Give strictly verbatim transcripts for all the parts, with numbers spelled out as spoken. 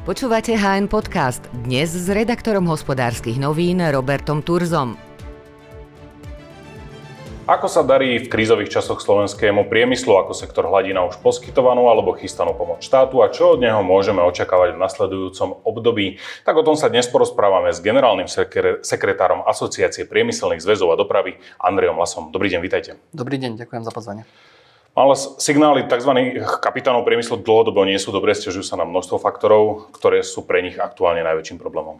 Počúvate há en Podcast, dnes s redaktorom Hospodárskych novín Robertom Turzom. Ako sa darí v krízových časoch slovenskému priemyslu, ako sektor hladína už poskytovanú alebo chystanú pomoc štátu a čo od neho môžeme očakávať v nasledujúcom období? Tak o tom sa dnes porozprávame s generálnym sekretárom Asociácie priemyselných zväzov a dopravy Andrejom Lasom. Dobrý deň, vítajte. Dobrý deň, ďakujem za pozvanie. Ale signály tzv. Kapitánov priemyslu dlhodobo nie sú dobré, sťažujú sa na množstvo faktorov, ktoré sú pre nich aktuálne najväčším problémom.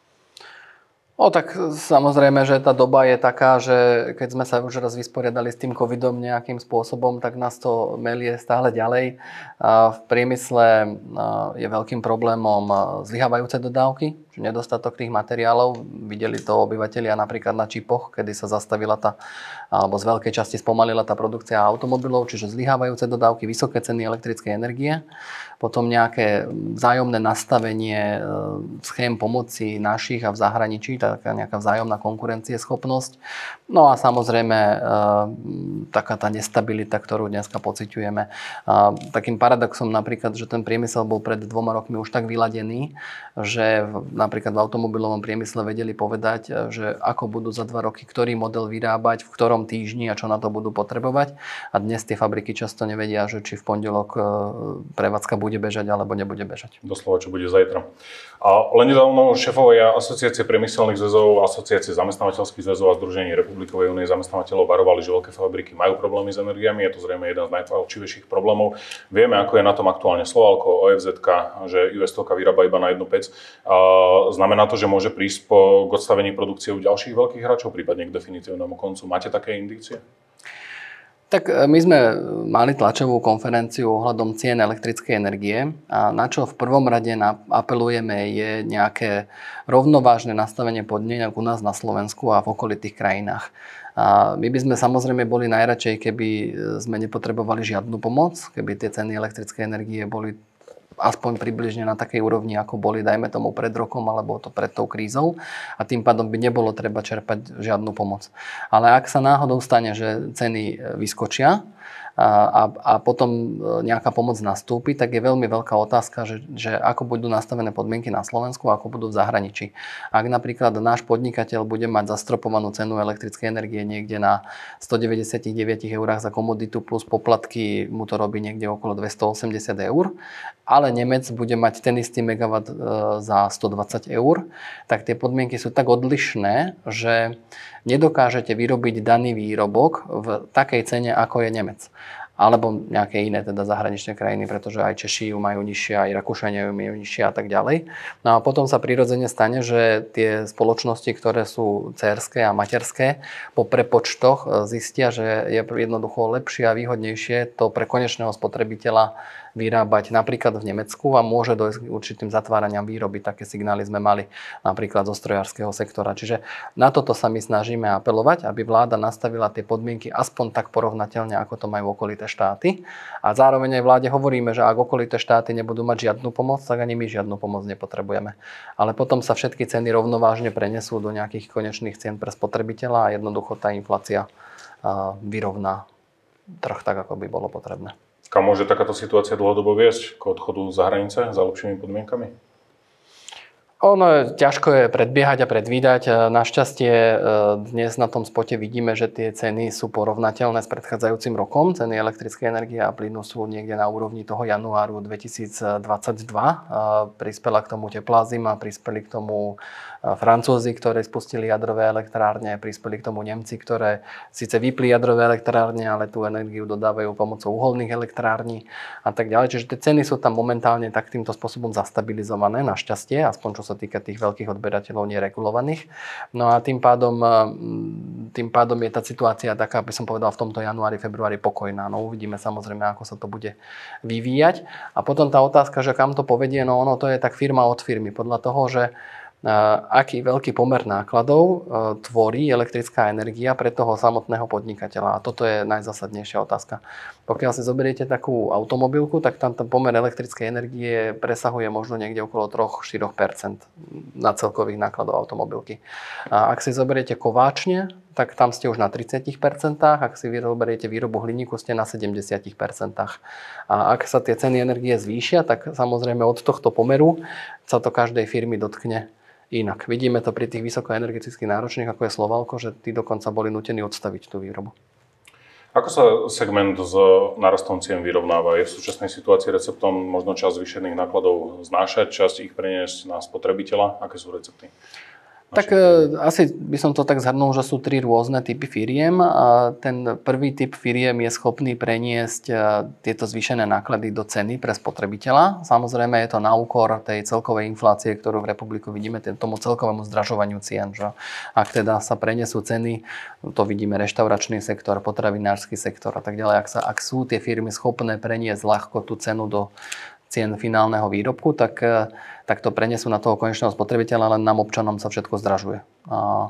O, tak samozrejme, že tá doba je taká, že keď sme sa už raz vysporiadali s tým covidom nejakým spôsobom, tak nás to melie stále ďalej. V priemysle je veľkým problémom zlyhávajúce dodávky, nedostatok tých materiálov. Videli to obyvatelia napríklad na čipoch, kedy sa zastavila tá, alebo z veľkej časti spomalila tá produkcia automobilov, čiže zlyhávajúce dodávky, vysoké ceny elektrickej energie. Potom nejaké vzájomné nastavenie schém pomoci našich a v zahraničí, taká nejaká vzájomná konkurencieschopnosť. No a samozrejme taká tá nestabilita, ktorú dneska pociťujeme. Takým paradoxom napríklad, že ten priemysel bol pred dvoma rokmi už tak vyladený, že napríklad v automobilovom priemysle vedeli povedať, že ako budú za dva roky, ktorý model vyrábať, v ktorom týždni a čo na to budú potrebovať. A dnes tie fabriky často nevedia, že či v pondelok prevádzka bude bežať alebo nebude bežať. Doslova, čo bude zajtra. A len nedávno šéfovia Asociácie priemyselných zväzov, Asociácie zamestnávateľských zväzov a Združení Republikovej únie zamestnávateľov varovali, že veľké fabriky majú problémy s energiami. Je to zrejme jeden z najpálčivejších problémov. Vieme, ako je na tom aktuálne Slovalko, ó ef zet-ka, že ú es Steel vyrába iba na jednu pec. Znamená to, že môže prísť po k odstavení produkcie u ďalších veľkých hráčov, prípadne k definitívnemu koncu. Máte také indície? Tak my sme mali tlačovú konferenciu ohľadom cien elektrickej energie a na čo v prvom rade apelujeme je nejaké rovnovážne nastavenie podmienok u nás na Slovensku a v okolitých krajinách. A my by sme samozrejme boli najradšej, keby sme nepotrebovali žiadnu pomoc, keby tie ceny elektrickej energie boli aspoň približne na takej úrovni, ako boli, dajme tomu, pred rokom alebo to pred tou krízou a tým pádom by nebolo treba čerpať žiadnu pomoc. Ale ak sa náhodou stane, že ceny vyskočia a, a, a potom nejaká pomoc nastúpi, tak je veľmi veľká otázka, že, že ako budú nastavené podmienky na Slovensku a ako budú v zahraničí. Ak napríklad náš podnikateľ bude mať zastropovanú cenu elektrickej energie niekde na stodeväťdesiatdeväť eur za komoditu plus poplatky, mu to robí niekde okolo dvestoosemdesiat eur, ale Nemec bude mať ten istý megawatt za stodvadsať eur, tak tie podmienky sú tak odlišné, že nedokážete vyrobiť daný výrobok v takej cene, ako je Nemec. Alebo nejaké iné teda zahraničné krajiny, pretože aj Češi ju majú nižšie, aj Rakúšania ju majú nižšie a tak ďalej. No a potom sa prirodzene stane, že tie spoločnosti, ktoré sú dcérske a materské, po prepočtoch zistia, že je jednoducho lepšie a výhodnejšie to pre konečného spotrebiteľa vyrábať napríklad v Nemecku a môže dojsť k určitým zatváraniam výroby. Také signály sme mali napríklad zo strojárskeho sektora. Čiže na toto sa my snažíme apelovať, aby vláda nastavila tie podmienky aspoň tak porovnateľne, ako to majú okolité štáty. A zároveň aj vláde hovoríme, že ak okolité štáty nebudú mať žiadnu pomoc, tak ani my žiadnu pomoc nepotrebujeme. Ale potom sa všetky ceny rovnovážne prenesú do nejakých konečných cien pre spotrebiteľa a jednoducho tá inflácia vyrovná trh tak, ako by bolo potrebné. Kam môže takáto situácia dlhodobo viesť? K odchodu za hranice za lepšími podmienkami? Ono je, ťažko je predbiehať a predvídať. Našťastie dnes na tom spote vidíme, že tie ceny sú porovnateľné s predchádzajúcim rokom. Ceny elektrickej energie a plynu sú niekde na úrovni toho januáru dvetisícdvadsaťdva. Prispela k tomu teplá zima, prispeli k tomu Francúzi, ktorí spustili jadrové elektrárne, prispeli k tomu Nemci, ktoré síce vypli jadrové elektrárne, ale tú energiu dodávajú pomocou uholných elektrární a tak ďalej. Čiže tie ceny sú tam momentálne tak týmto spôsobom zastabilizované, našťastie, aspoň čo sa týka tých veľkých odberateľov neregulovaných. No a tým pádom, tým pádom je tá situácia taká, aby som povedal, v tomto januári, februári pokojná. No uvidíme samozrejme, ako sa to bude vyvíjať. A potom tá otázka, že kam to povedie, no ono to je tak firma od firmy. Podľa toho, že aký veľký pomer nákladov tvorí elektrická energia pre toho samotného podnikateľa. A toto je najzásadnejšia otázka. Pokiaľ si zoberiete takú automobilku, tak tam ten pomer elektrickej energie presahuje možno niekde okolo tri až štyri percentá na celkových nákladov automobilky. A ak si zoberiete kováčne, tak tam ste už na tridsať percent. Ak si vyberiete výrobu hliníku, ste na sedemdesiat percent. A ak sa tie ceny energie zvýšia, tak samozrejme od tohto pomeru sa to každej firmy dotkne inak. Vidíme to pri tých vysokoenergeticky náročných, ako je Slovalko, že tí dokonca boli nútení odstaviť tú výrobu. Ako sa segment s narastom cien vyrovnáva? Je v súčasnej situácii receptom možno časť zvýšených nákladov znášať, časť ich preniesť na spotrebiteľa? Aké sú recepty? Tak e, asi by som to tak zhrnul, že sú tri rôzne typy firiem. A ten prvý typ firiem je schopný preniesť e, tieto zvýšené náklady do ceny pre spotrebiteľa. Samozrejme je to na úkor tej celkovej inflácie, ktorú v republiku vidíme, tomu celkovému zdražovaniu cien. Že? Ak teda sa prenesú ceny, to vidíme reštauračný sektor, potravinársky sektor a tak ďalej. Ak, sa, ak sú tie firmy schopné preniesť ľahko tú cenu do cien finálneho výrobku, tak, tak to prenesú na toho konečného spotrebiteľa, len nám občanom sa všetko zdražuje. A,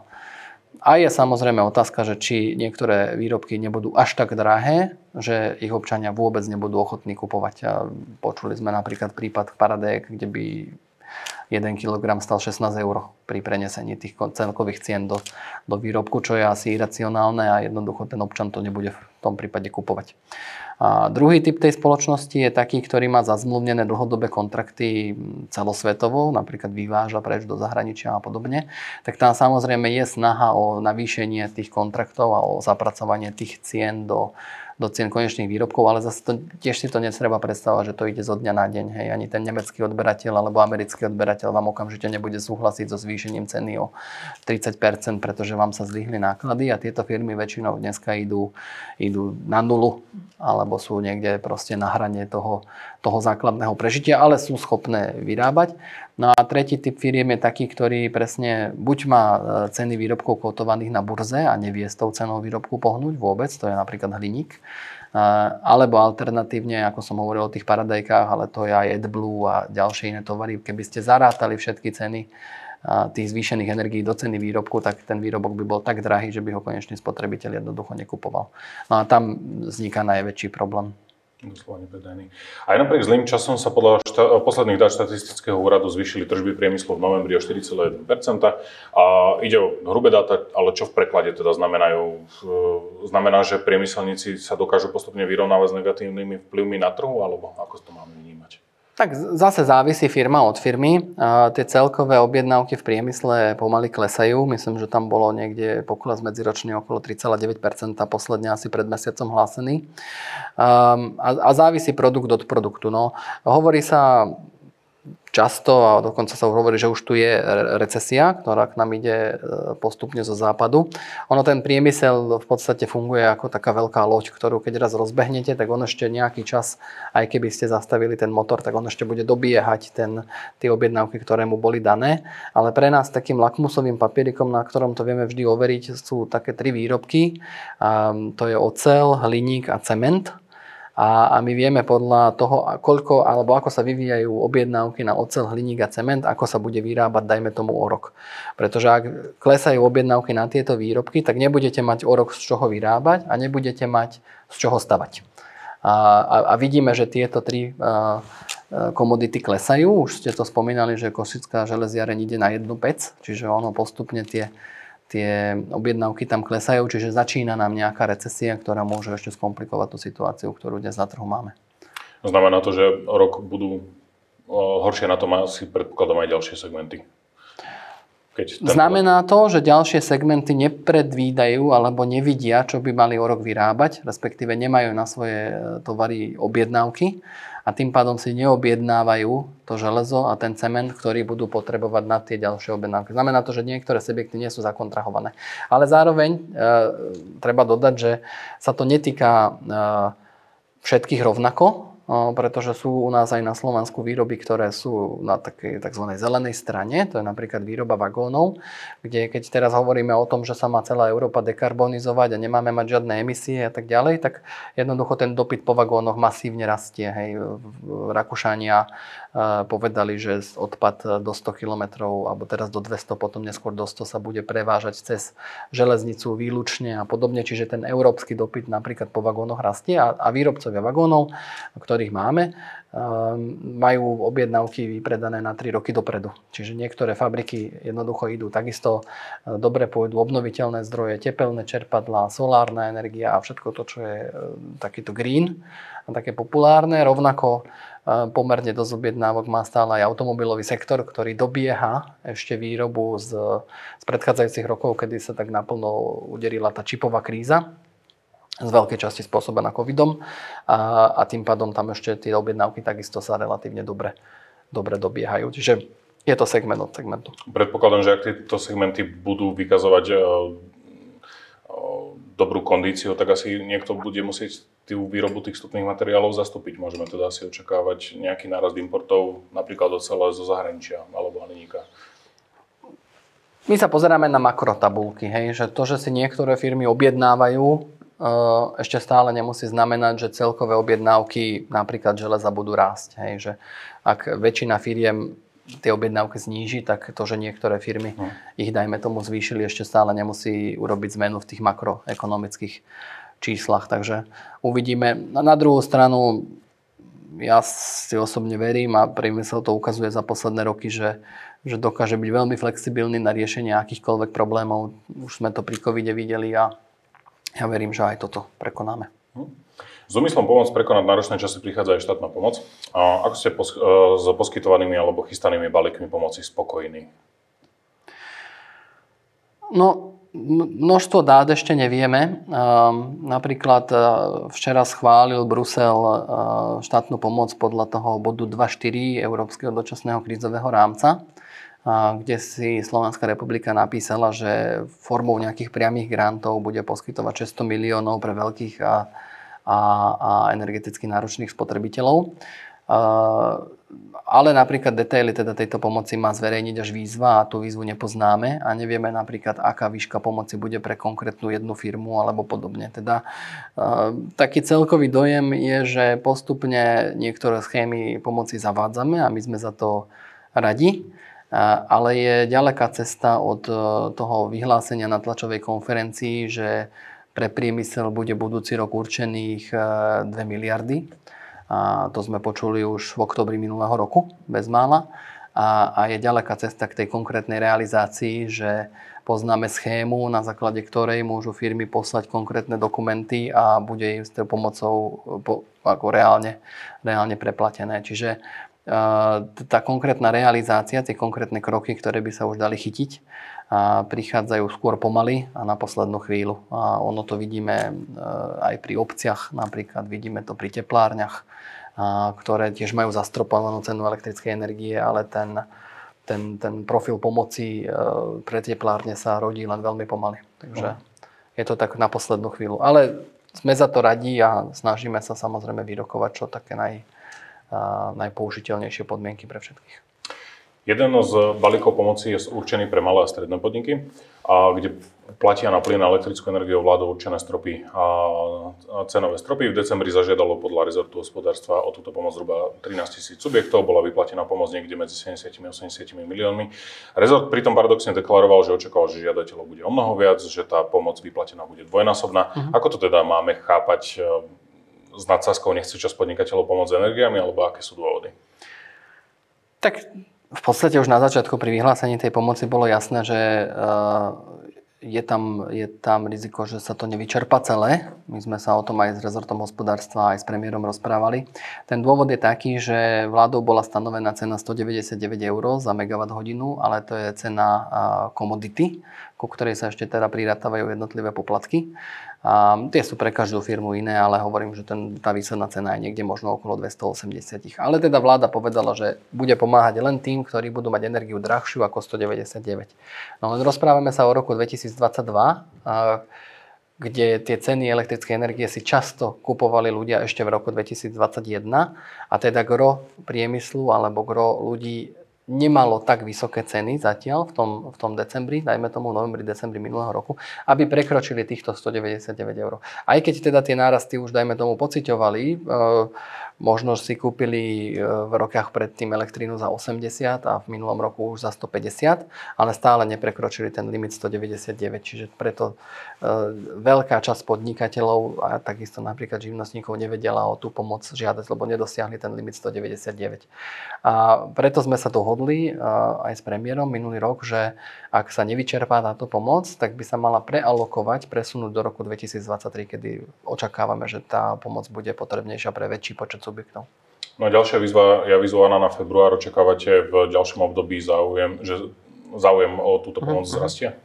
a je samozrejme otázka, že či niektoré výrobky nebudú až tak drahé, že ich občania vôbec nebudú ochotní kupovať. A počuli sme napríklad prípad Paradék, kde by jeden kilogram stal šestnásť eur pri prenesení tých celkových cien do, do výrobku, čo je asi iracionálne a jednoducho ten občan to nebude v tom prípade kupovať. A druhý typ tej spoločnosti je taký, ktorý má zazmluvnené dlhodobé kontrakty celosvetovo, napríklad vyváža preč do zahraničia a podobne. Tak tam samozrejme je snaha o navýšenie tých kontraktov a o zapracovanie tých cien do do cien konečných výrobkov, ale zase to, tiež si to netreba predstavovať, že to ide zo dňa na deň. Hej. Ani ten nemecký odberateľ alebo americký odberateľ vám okamžite nebude súhlasiť so zvýšením ceny o tridsať percent, pretože vám sa zdvihli náklady a tieto firmy väčšinou dneska idú, idú na nulu alebo sú niekde proste na hrane toho, toho základného prežitia, ale sú schopné vyrábať. No a tretí typ firiem je taký, ktorý presne buď má ceny výrobkov kotovaných na burze a nevie s tou cenou výrobku pohnúť vôbec, to je napríklad hliník, alebo alternatívne, ako som hovoril o tých paradajkách, ale to je aj AdBlue a ďalšie iné tovary. Keby ste zarátali všetky ceny tých zvýšených energií do ceny výrobku, tak ten výrobok by bol tak drahý, že by ho konečný spotrebiteľ jednoducho nekupoval. No a tam vzniká najväčší problém. Doslovne predajný. Aj napriek zlým časom sa podľa šta- posledných dát štatistického úradu zvýšili tržby priemyslu v novembri o štyri celé jeden percent. A ide o hrubé dáta, ale čo v preklade teda znamenajú? Znamená, že priemyselníci sa dokážu postupne vyrovnávať s negatívnymi vplyvmi na trhu, alebo ako to máme vnímať? Tak zase závisí firma od firmy. A tie celkové objednávky v priemysle pomaly klesajú. Myslím, že tam bolo niekde pokles medziročný okolo tri celé deväť percent, posledne asi pred mesiacom hlásený. Um, a, a závisí produkt od produktu. No, hovorí sa často, a dokonca sa hovorí, že už tu je recesia, ktorá k nám ide postupne zo západu. Ono ten priemysel v podstate funguje ako taká veľká loď, ktorú keď raz rozbehnete, tak on ešte nejaký čas, aj keby ste zastavili ten motor, tak on ešte bude dobiehať ten, tie objednávky, ktoré mu boli dané. Ale pre nás takým lakmusovým papierikom, na ktorom to vieme vždy overiť, sú také tri výrobky. Um, to je oceľ, hliník a cement. A, a my vieme podľa toho, koľko alebo ako sa vyvíjajú objednávky na oceľ, hliník a cement, ako sa bude vyrábať, dajme tomu o rok. Pretože ak klesajú objednávky na tieto výrobky, tak nebudete mať o rok z čoho vyrábať a nebudete mať z čoho stavať. A, a, a vidíme, že tieto tri a, a, komodity klesajú. Už ste to spomínali, že Košická železiareň ide na jednu pec, čiže ono postupne tie tie objednávky tam klesajú, čiže začína nám nejaká recesia, ktorá môže ešte skomplikovať tú situáciu, ktorú dnes na trhu máme. Znamená to, že o rok budú horšie na tom asi predpokladám aj ďalšie segmenty? Keď Znamená to, že ďalšie segmenty nepredvídajú alebo nevidia, čo by mali o rok vyrábať, respektíve nemajú na svoje tovary objednávky a tým pádom si neobjednávajú to železo a ten cement, ktorý budú potrebovať na tie ďalšie objednávky. Znamená to, že niektoré subjekty nie sú zakontrahované. Ale zároveň e, treba dodať, že sa to netýka e, všetkých rovnako, pretože sú u nás aj na Slovensku výroby, ktoré sú na takej tzv. Zelenej strane, to je napríklad výroba vagónov, kde keď teraz hovoríme o tom, že sa má celá Európa dekarbonizovať a nemáme mať žiadne emisie a tak ďalej, tak jednoducho ten dopyt po vagónoch masívne rastie. Hej. Rakúšania povedali, že odpad do sto kilometrov, alebo teraz do dvesto, potom neskôr do sto sa bude prevážať cez železnicu výlučne a podobne, čiže ten európsky dopyt napríklad po vagónoch rastie a, a výrobcovia vagónov, ktorí ktorých máme, majú objednávky vypredané na tri roky dopredu. Čiže niektoré fabriky jednoducho idú takisto, dobre pôjdu obnoviteľné zdroje, tepelné čerpadlá, solárna energia a všetko to, čo je takýto green a také populárne. Rovnako pomerne dosť objednávok má stále aj automobilový sektor, ktorý dobieha ešte výrobu z, z predchádzajúcich rokov, kedy sa tak naplno uderila tá čipová kríza, z veľkej časti spôsobená covidom a, a tým pádom tam ešte tie objednávky takisto sa relatívne dobre, dobre dobiehajú. Čiže je to segment od segmentu. Predpokladám, že ak tieto segmenty budú vykazovať uh, uh, dobrú kondíciu, tak asi niekto bude musieť tú výrobu tých vstupných materiálov zastúpiť. Môžeme teda asi očakávať nejaký nárast importov napríklad celé zo zahraničia alebo hliníka. My sa pozeráme na makrotabulky, hej, že to, že si niektoré firmy objednávajú, ešte stále nemusí znamenať, že celkové objednávky napríklad železa budú rásť. Hej, že ak väčšina firiem tie objednávky zníži, tak to, že niektoré firmy no. ich, dajme tomu, zvýšili, ešte stále nemusí urobiť zmenu v tých makroekonomických číslach. Takže uvidíme. Na druhú stranu, ja si osobne verím a priemysel to ukazuje za posledné roky, že, že dokáže byť veľmi flexibilný na riešenie akýchkoľvek problémov. Už sme to pri covide videli a ja verím, že aj toto prekonáme. S úmyslom pomôcť prekonať náročné časy prichádza aj štátna pomoc. A ako ste pos- s poskytovanými alebo chystanými balíkmi pomoci spokojní? No, množstvo dát ešte nevieme. Napríklad včera schválil Brusel štátnu pomoc podľa toho bodu dva štyri Európskeho dočasného krízového rámca, kde si Slovenská republika napísala, že formou nejakých priamých grantov bude poskytovať šesťsto miliónov pre veľkých a, a, a energeticky náročných spotrebiteľov. Ale napríklad detaily teda tejto pomoci má zverejniť až výzva a tú výzvu nepoznáme a nevieme napríklad, aká výška pomoci bude pre konkrétnu jednu firmu alebo podobne. Teda taký celkový dojem je, že postupne niektoré schémy pomoci zavádzame a my sme za to radi. Ale je ďaleká cesta od toho vyhlásenia na tlačovej konferencii, že pre priemysel bude budúci rok určených dve miliardy. A to sme počuli už v októbri minulého roku, bez mála. A, a je ďaleká cesta k tej konkrétnej realizácii, že poznáme schému, na základe ktorej môžu firmy poslať konkrétne dokumenty a bude im s tou pomocou po, ako reálne, reálne preplatené. Čiže tá konkrétna realizácia, tie konkrétne kroky, ktoré by sa už dali chytiť, a prichádzajú skôr pomaly a na poslednú chvíľu. A ono to vidíme aj pri obciach, napríklad vidíme to pri teplárniach, ktoré tiež majú zastropovanú cenu elektrickej energie, ale ten, ten, ten profil pomoci pre teplárne sa rodí len veľmi pomaly. Takže je to tak na poslednú chvíľu. Ale sme za to radi a snažíme sa samozrejme vyrokovať čo také naj a najpoužiteľnejšie podmienky pre všetkých. Jeden z balíkov pomoci je určený pre malé a stredné podniky, a kde platia na plyn a elektrickú energiu vládou určené stropy a cenové stropy. V decembri zažiadalo podľa rezortu hospodárstva o túto pomoc zhruba trinásť tisíc subjektov, bola vyplatená pomoc niekde medzi sedemdesiat a osemdesiat miliónmi. Rezort pritom paradoxne deklaroval, že očakával, že žiadateľov bude o mnoho viac, že tá pomoc vyplatená bude dvojnásobná. Uh-huh. Ako to teda máme chápať? S nadsázkou nechce časť podnikateľov pomôcť energiami, alebo aké sú dôvody? Tak v podstate už na začiatku pri vyhlásení tej pomoci bolo jasné, že je tam, je tam riziko, že sa to nevyčerpa celé. My sme sa o tom aj s rezortom hospodárstva, aj s premiérom rozprávali. Ten dôvod je taký, že vládou bola stanovená cena stodeväťdesiatdeväť eur za megawatt hodinu, ale to je cena komodity, ku ktorej sa ešte teda prirátávajú jednotlivé poplatky. A tie sú pre každú firmu iné, ale hovorím, že ten, tá výsledná cena je niekde možno okolo dvestoosemdesiat. Ale teda vláda povedala, že bude pomáhať len tým, ktorí budú mať energiu drahšiu ako stodeväťdesiatdeväť. No len rozprávame sa o roku dvetisícdvadsaťdva, kde tie ceny elektrickej energie si často kupovali ľudia ešte v roku dvetisícdvadsaťjeden a teda gro priemyslu alebo gro ľudí nemalo tak vysoké ceny zatiaľ v tom, v tom decembri, dajme tomu novembri, decembri minulého roku, aby prekročili týchto stodeväťdesiatdeväť eur. Aj keď teda tie nárasty už, dajme tomu, pociťovali, e, možno si kúpili v rokoch predtým elektrínu za osemdesiat a v minulom roku už za stopäťdesiat, ale stále neprekročili ten limit stodeväťdesiatdeväť, čiže preto e, veľká časť podnikateľov a takisto napríklad živnostníkov nevedela o tú pomoc žiadať, lebo nedosiahli ten limit stodeväťdesiatdeväť. A preto sme sa dohodli e, aj s premiérom minulý rok, že ak sa nevyčerpá táto pomoc, tak by sa mala prealokovať, presunúť do roku dvetisícdvadsaťtri, kedy očakávame, že tá pomoc bude potrebnejšia pre väčší počet subjektov. No a ďalšia výzva je avizovaná na február. Očakávate v ďalšom období záujem, že záujem o túto pomoc uh-huh. zrastie?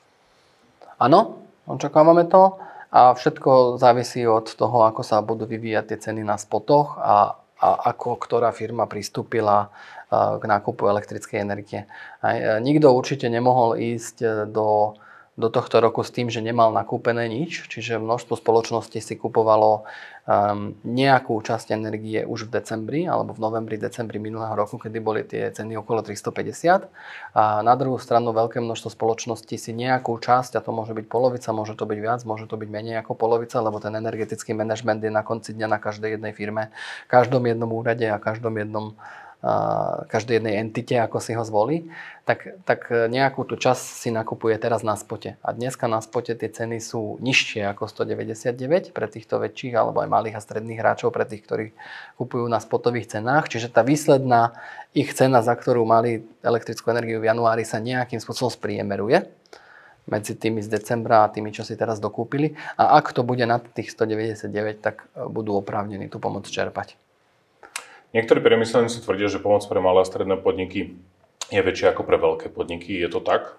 Áno, očakávame to a všetko závisí od toho, ako sa budú vyvíjať tie ceny na spotoch a, a ako ktorá firma pristúpila k nákupu elektrickej energie. Aj, nikto určite nemohol ísť do, do tohto roku s tým, že nemal nakúpené nič, čiže množstvo spoločností si kupovalo um, nejakú časť energie už v decembri alebo v novembri, decembri minulého roku, kedy boli tie ceny okolo tristopäťdesiat. A na druhú stranu veľké množstvo spoločností si nejakú časť, a to môže byť polovica, môže to byť viac, môže to byť menej ako polovica, lebo ten energetický manažment je na konci dňa na každej jednej firme, každom jednom úrade a každom jednom každej jednej entite, ako si ho zvolí, tak, tak nejakú tú časť si nakupuje teraz na spote. A dneska na spote tie ceny sú nižšie ako stodeväťdesiatdeväť pre týchto väčších alebo aj malých a stredných hráčov, pre tých, ktorí kupujú na spotových cenách. Čiže tá výsledná ich cena, za ktorú mali elektrickú energiu v januári, sa nejakým spôsobom spriemeruje medzi tými z decembra a tými, čo si teraz dokúpili. A ak to bude nad tých stodeväťdesiatdeväť, tak budú oprávnení tú pomoc čerpať. Niektorí priemyselníci tvrdia, že pomoc pre malé a stredné podniky je väčšia ako pre veľké podniky. Je to tak?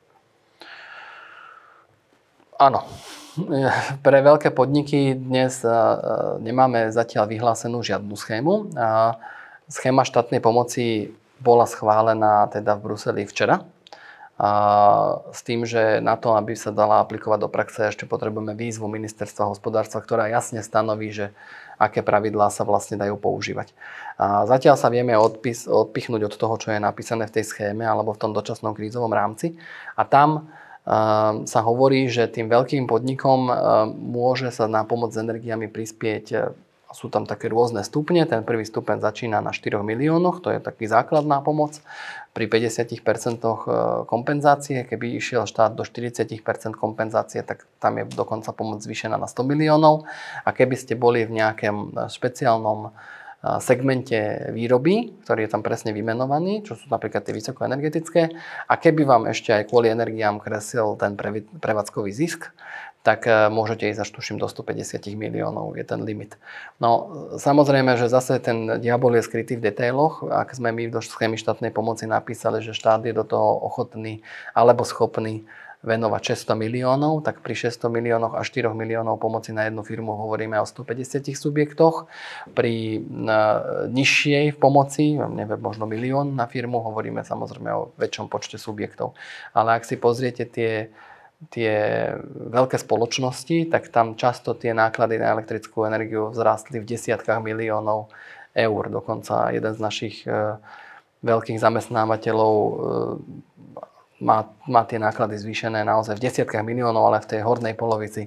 Áno. Pre veľké podniky dnes nemáme zatiaľ vyhlásenú žiadnu schému. Schéma štátnej pomoci bola schválená teda v Bruseli včera. A s tým, že na to, aby sa dala aplikovať do praxe, ešte potrebujeme výzvu Ministerstva hospodárstva, ktorá jasne stanoví, že aké pravidlá sa vlastne dajú používať. A zatiaľ sa vieme odpis, odpichnúť od toho, čo je napísané v tej schéme alebo v tom dočasnom krízovom rámci. A tam uh, sa hovorí, že tým veľkým podnikom uh, môže sa na pomoc s energiami prispieť. Uh, sú tam také rôzne stupne. Ten prvý stupeň začína na štyroch miliónoch, to je taký základná pomoc. Pri päťdesiat percent kompenzácie, keby išiel štát do štyridsať percent kompenzácie, tak tam je dokonca pomoc zvýšená na sto miliónov. A keby ste boli v nejakom špeciálnom segmente výroby, ktorý je tam presne vymenovaný, čo sú napríklad tie vysokoenergetické, a keby vám ešte aj kvôli energiám kresil ten prevádzkový zisk, tak môžete ísť až tuším do stopäťdesiat miliónov, je ten limit. No samozrejme, že zase ten diabol je skrytý v detailoch. Ak sme my do schémy štátnej pomoci napísali, že štát je do toho ochotný alebo schopný venovať šesťsto miliónov, tak pri šesťsto miliónoch a štyroch miliónov pomoci na jednu firmu hovoríme o stopäťdesiat subjektoch. Pri nižšej pomoci, neviem, možno milión na firmu, hovoríme samozrejme o väčšom počte subjektov. Ale ak si pozriete tie tie veľké spoločnosti, tak tam často tie náklady na elektrickú energiu vzrástli v desiatkách miliónov eur. Dokonca jeden z našich e, veľkých zamestnávateľov e, má, má tie náklady zvýšené naozaj v desiatkách miliónov, ale v tej hornej polovici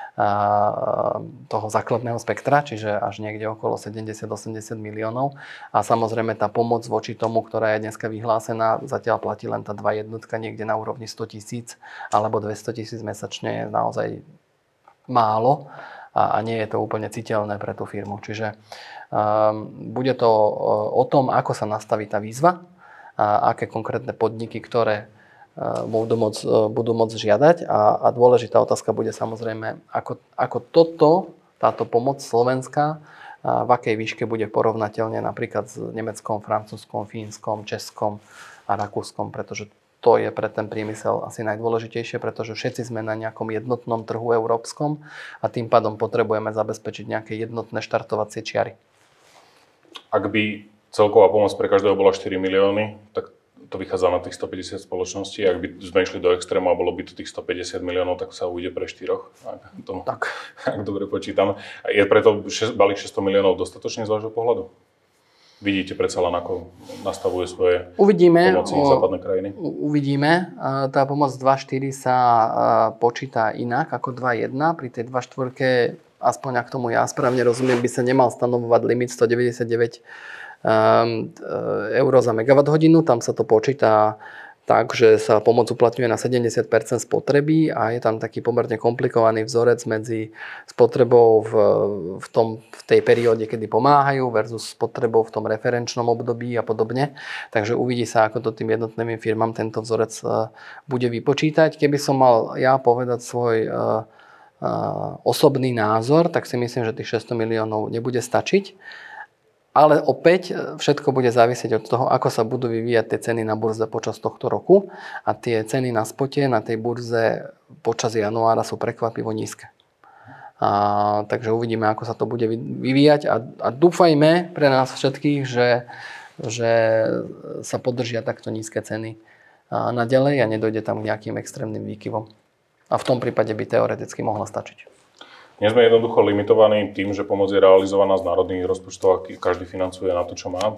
toho základného spektra, čiže až niekde okolo sedemdesiat až osemdesiat miliónov. A samozrejme tá pomoc voči tomu, ktorá je dneska vyhlásená, zatiaľ platí len tá dva jednotka niekde na úrovni sto tisíc alebo dvesto tisíc mesačne, je naozaj málo a, a nie je to úplne citeľné pre tú firmu. Čiže um, bude to o tom, ako sa nastaví tá výzva, a aké konkrétne podniky, ktoré budú môcť, budú môcť žiadať a, a dôležitá otázka bude samozrejme, ako, ako toto, táto pomoc slovenská, v akej výške bude porovnateľne napríklad s Nemeckom, Francúzskom, Fínskom, Českom a Rakúskom, pretože to je pre ten priemysel asi najdôležitejšie, pretože všetci sme na nejakom jednotnom trhu európskom a tým pádom potrebujeme zabezpečiť nejaké jednotné štartovacie čiary. Ak by celková pomoc pre každého bola štyri milióny, tak to vychádza na tých stopäťdesiat spoločností. Ak by sme išli do extrému a bolo by to tých stopäťdesiat miliónov, tak sa ujde pre štyroch. Ak, to, tak. Ak dobre počítam. Je preto balík šesťsto miliónov dostatočne z vášho pohľadu? vidíte predsa len, ako nastavuje svoje uvidíme, pomoci západné krajiny? Uvidíme. Tá pomoc dva štyri sa počíta inak ako dva jedna. Pri tej dva štyri, aspoň ak tomu ja správne rozumiem, by sa nemal stanovovať limit stodeväťdesiatdeväť eur za megawatt hodinu. Tam sa to počíta tak, že sa pomoc uplatňuje na sedemdesiat percent spotreby a je tam taký pomerne komplikovaný vzorec medzi spotrebou v, v, tom, v tej perióde, kedy pomáhajú versus spotrebou v tom referenčnom období a podobne. Takže uvidí sa, ako to tým jednotným firmám tento vzorec bude vypočítať. Keby som mal ja povedať svoj osobný názor, tak si myslím, že tých šesťsto miliónov nebude stačiť. Ale opäť všetko bude závisieť od toho, ako sa budú vyvíjať tie ceny na burze počas tohto roku. A tie ceny na spote, na tej burze počas januára sú prekvapivo nízke. A, takže uvidíme, ako sa to bude vyvíjať. A, a dúfajme pre nás všetkých, že, že sa podržia takto nízke ceny naďalej a nedojde tam k nejakým extrémnym výkyvom. A v tom prípade by teoreticky mohla stačiť. Nie sme jednoducho limitovaní tým, že pomoc je realizovaná z národných rozpočtov a každý financuje na to, čo má.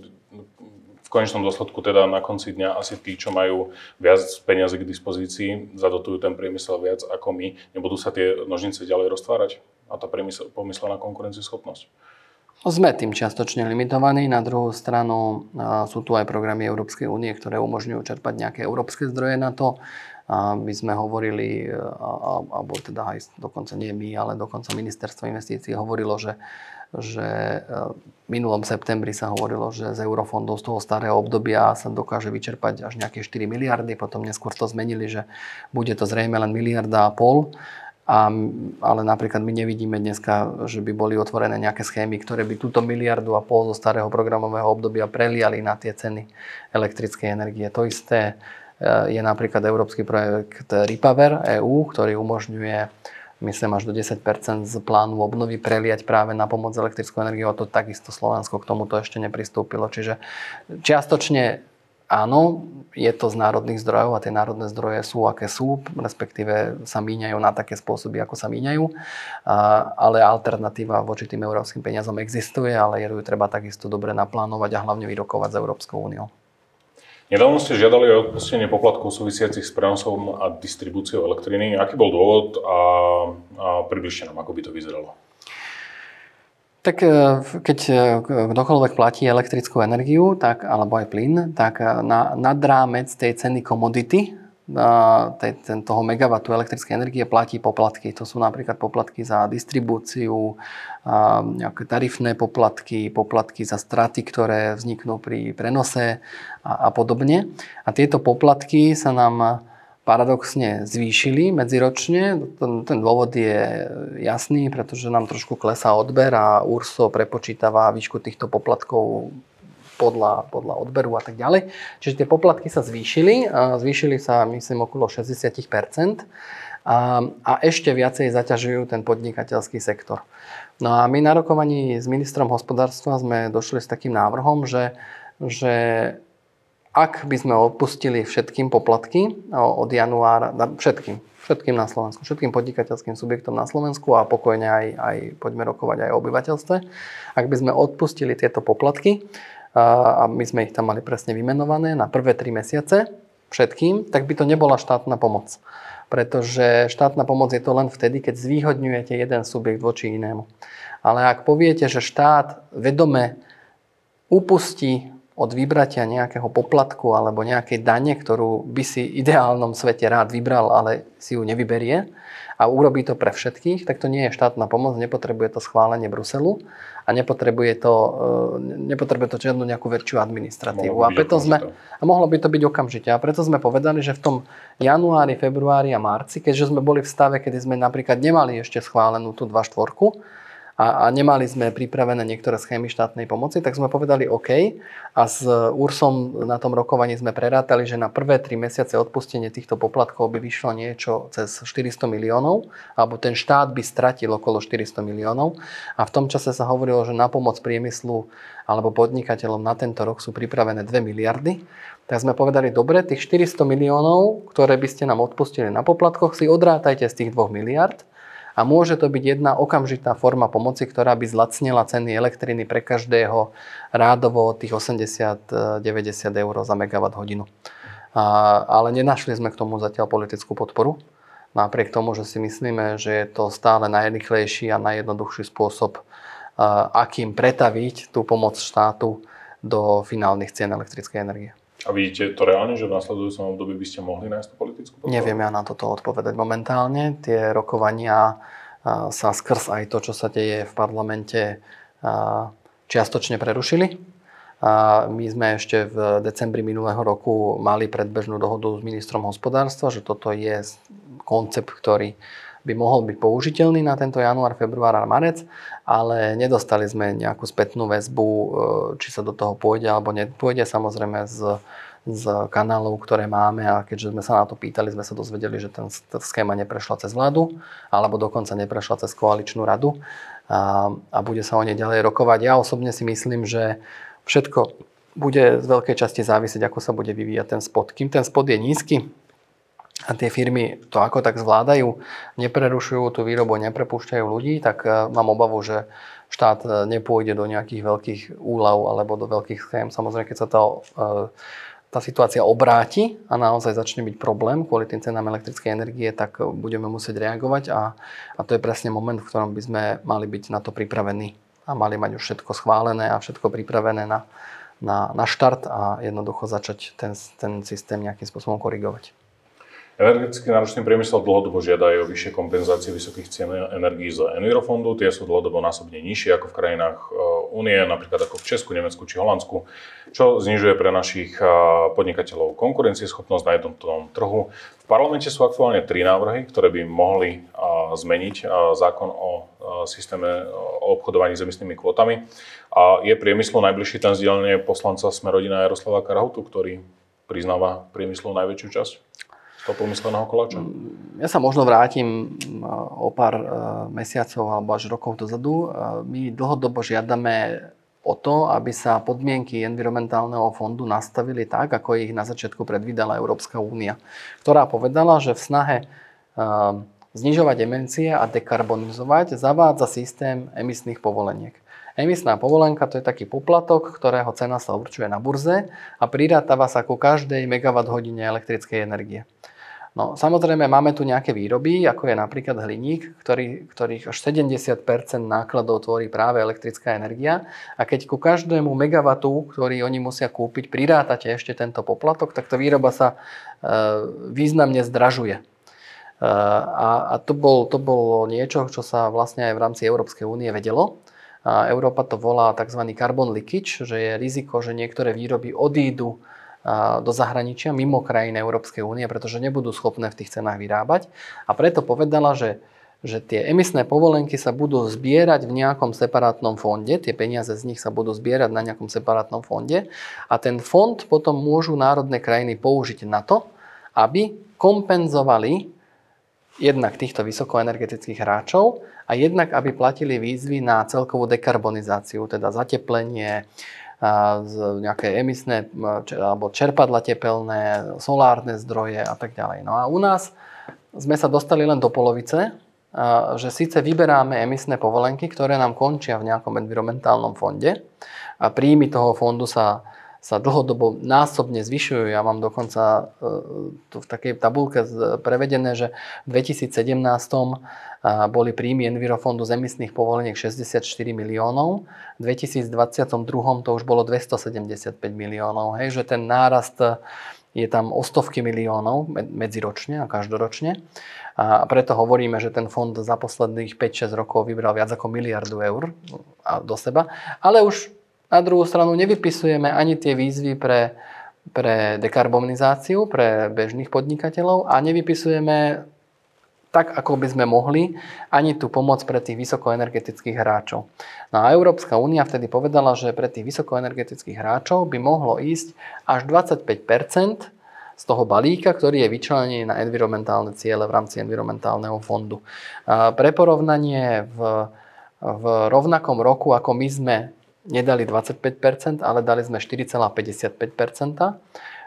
V konečnom dôsledku teda na konci dňa asi tí, čo majú viac peniazy k dispozícii, zadotujú ten priemysel viac ako my. Nebudú sa tie nožnice ďalej roztvárať a tá priemysel, pomyslená konkurencieschopnosť? Sme tým čiastočne limitovaní. Na druhú stranu sú tu aj programy Európskej únie, ktoré umožňujú čerpať nejaké európske zdroje na to. A my sme hovorili, alebo teda aj dokonca nie my, ale dokonca ministerstvo investícií hovorilo, že, že v minulom septembri sa hovorilo, že z eurofondov z toho starého obdobia sa dokáže vyčerpať až nejaké štyri miliardy, potom neskôr to zmenili, že bude to zrejme len miliarda a pol. A, ale napríklad my nevidíme dneska, že by boli otvorené nejaké schémy, ktoré by túto miliardu a pol zo starého programového obdobia preliali na tie ceny elektrickej energie. To isté je napríklad európsky projekt Repower é ú, ktorý umožňuje, myslím, až do desať percent z plánu obnovy preliať práve na pomoc elektrickou energiou. A to takisto Slovensko k tomuto ešte nepristúpilo. Čiže čiastočne áno, je to z národných zdrojov a tie národné zdroje sú, aké sú, respektíve sa míňajú na také spôsoby, ako sa míňajú. Ale alternatíva voči tým európskym peniazom existuje, ale je ju treba takisto dobre naplánovať a hlavne vyrokovať s Európskou úniou. Nedávno ste žiadali o odpustenie poplatkov súvisiacich s prenosom a distribúciou elektriny. Aký bol dôvod a, a približte nám, ako by to vyzeralo? Tak keď kdokoľvek platí elektrickú energiu, tak, alebo aj plyn, tak na, nad rámec tej ceny komodity, ten, toho megawattu elektrickej energie platí poplatky. To sú napríklad poplatky za distribúciu, nejaké tarifné poplatky, poplatky za straty, ktoré vzniknú pri prenose a, a podobne. A tieto poplatky sa nám paradoxne zvýšili medziročne. Ten, ten dôvod je jasný, pretože nám trošku klesá odber a URSO prepočítava výšku týchto poplatkov podľa, podľa odberu a tak ďalej. Čiže tie poplatky sa zvýšili. Zvýšili sa, myslím, okolo šesťdesiat percent a, a ešte viacej zaťažujú ten podnikateľský sektor. No a my na rokovaní s ministrom hospodárstva sme došli s takým návrhom, že, že ak by sme odpustili všetkým poplatky od januára, všetkým, všetkým na Slovensku, všetkým podnikateľským subjektom na Slovensku a pokojne aj, aj poďme rokovať aj o obyvateľstve, ak by sme odpustili tieto poplatky, a my sme ich tam mali presne vymenované na prvé tri mesiace všetkým, tak by to nebola štátna pomoc. Pretože štátna pomoc je to len vtedy, keď zvýhodňujete jeden subjekt voči inému. Ale ak poviete, že štát vedome upustí od vybratia nejakého poplatku alebo nejakej dane, ktorú by si v ideálnom svete rád vybral, ale si ju nevyberie a urobí to pre všetkých, tak to nie je štátna pomoc, nepotrebuje to schválenie Bruselu a nepotrebuje to, nepotrebuje to žiadnu nejakú väčšiu administratívu. A, preto sme, a mohlo by to byť okamžite. A preto sme povedali, že v tom januári, februári a marci, keďže sme boli v stave, kedy sme napríklad nemali ešte schválenú tú dva štvorku, a, a nemali sme pripravené niektoré schémy štátnej pomoci, tak sme povedali OK. A s URSom na tom rokovaní sme prerátali, že na prvé tri mesiace odpustenie týchto poplatkov by vyšlo niečo cez štyristo miliónov, alebo ten štát by stratil okolo štyristo miliónov. A v tom čase sa hovorilo, že na pomoc priemyslu alebo podnikateľom na tento rok sú pripravené dve miliardy. Tak sme povedali, dobre, tých štyristo miliónov, ktoré by ste nám odpustili na poplatkoch, si odrátajte z tých dvoch miliard. A môže to byť jedna okamžitá forma pomoci, ktorá by zlacnila ceny elektriny pre každého rádovo tých osemdesiat deväťdesiat eur za megawatt hodinu. A, ale nenašli sme k tomu zatiaľ politickú podporu. Napriek tomu, že si myslíme, že je to stále najrýchlejší a najjednoduchší spôsob, akým pretaviť tú pomoc štátu do finálnych cien elektrickej energie. A vidíte to reálne, že v nasledujúcom období by ste mohli nájsť tú politickú podporu? Neviem ja na toto odpovedať momentálne. Tie rokovania sa skrz aj to, čo sa deje v parlamente, čiastočne prerušili. My sme ešte v decembri minulého roku mali predbežnú dohodu s ministrom hospodárstva, že toto je koncept, ktorý by mohol byť použiteľný na tento január, február a marec, ale nedostali sme nejakú spätnú väzbu, či sa do toho pôjde alebo nepôjde. Samozrejme z, z kanálov, ktoré máme, a keďže sme sa na to pýtali, sme sa dozvedeli, že ten, tá schéma neprešla cez vládu, alebo dokonca neprešla cez koaličnú radu a, a bude sa o nej ďalej rokovať. Ja osobne si myslím, že všetko bude z veľkej časti závisieť, ako sa bude vyvíjať ten spot. Kým ten spot je nízky a tie firmy to ako tak zvládajú, neprerušujú tú výrobu, neprepúšťajú ľudí, tak mám obavu, že štát nepôjde do nejakých veľkých úľav alebo do veľkých schém. Samozrejme, keď sa tá, tá situácia obráti a naozaj začne byť problém kvôli tým cenám elektrickej energie, tak budeme musieť reagovať a, a to je presne moment, v ktorom by sme mali byť na to pripravení a mali mať už všetko schválené a všetko pripravené na, na, na štart a jednoducho začať ten, ten systém nejakým spôsobom korigovať. Energeticky náročný priemysel dlhodobo žiada aj o vyššie kompenzácie vysokých cien energií z Envirofondu. Tie sú dlhodobo násobne nižšie ako v krajinách Únie, napríklad ako v Česku, Nemecku či Holandsku, čo znižuje pre našich podnikateľov konkurencieschopnosť na jednotnom trhu. V parlamente sú aktuálne tri návrhy, ktoré by mohli zmeniť zákon o systéme o obchodovaní s emisnými kvótami. A je priemyslu najbližší ten vzdielenie poslanca Smer-rodina Jaroslava Karhutu, ktorý priznáva priemyslu najväčšiu časť toho pomysleného koláča? Ja sa možno vrátim o pár mesiacov alebo až rokov dozadu. My dlhodobo žiadame o to, aby sa podmienky environmentálneho fondu nastavili tak, ako ich na začiatku predvídala Európska únia, ktorá povedala, že v snahe znižovať emisie a dekarbonizovať zavádza systém emisných povoleniek. Emisná povolenka to je taký poplatok, ktorého cena sa určuje na burze a prirátava sa ku každej megawatt hodine elektrickej energie. No, samozrejme, máme tu nejaké výroby, ako je napríklad hliník, ktorý, ktorých až sedemdesiat percent nákladov tvorí práve elektrická energia. A keď ku každému megawattu, ktorý oni musia kúpiť, prirátate ešte tento poplatok, tak tá výroba sa e, významne zdražuje. E, a a to, bol, to bolo niečo, čo sa vlastne aj v rámci Európskej únie vedelo. A Európa to volá tzv. Carbon leakage, že je riziko, že niektoré výroby odídu do zahraničia, mimo krajín Európskej únie, pretože nebudú schopné v tých cenách vyrábať. A preto povedala, že, že tie emisné povolenky sa budú zbierať v nejakom separátnom fonde, tie peniaze z nich sa budú zbierať na nejakom separátnom fonde a ten fond potom môžu národné krajiny použiť na to, aby kompenzovali jednak týchto vysokoenergetických hráčov a jednak aby platili výzvy na celkovú dekarbonizáciu, teda zateplenie, nejaké emisné alebo čerpadla tepelné, solárne zdroje a tak ďalej. No a u nás sme sa dostali len do polovice, že síce vyberáme emisné povolenky, ktoré nám končia v nejakom environmentálnom fonde a príjmy toho fondu sa, sa dlhodobo násobne zvyšujú. Ja mám dokonca tu v takej tabulke prevedené, že v dvetisícsedemnásť boli príjmy Envirofondu z emisných povoleniek šesťdesiatštyri miliónov, v dvetisícdvadsaťdva to už bolo dvestosedemdesiatpäť miliónov. Hej, že ten nárast je tam o stovky miliónov medziročne a každoročne. A preto hovoríme, že ten fond za posledných päť šesť rokov vybral viac ako miliardu eur do seba. Ale už na druhú stranu nevypisujeme ani tie výzvy pre, pre dekarbonizáciu, pre bežných podnikateľov a nevypisujeme tak, ako by sme mohli, ani tú pomoc pre tých vysokoenergetických hráčov. No a Európska únia vtedy povedala, že pre tých vysokoenergetických hráčov by mohlo ísť až dvadsaťpäť percent z toho balíka, ktorý je vyčlenený na environmentálne ciele v rámci environmentálneho fondu. A pre porovnanie v, v rovnakom roku, ako my sme nedali dvadsaťpäť percent, ale dali sme štyri celé päťdesiatpäť percent,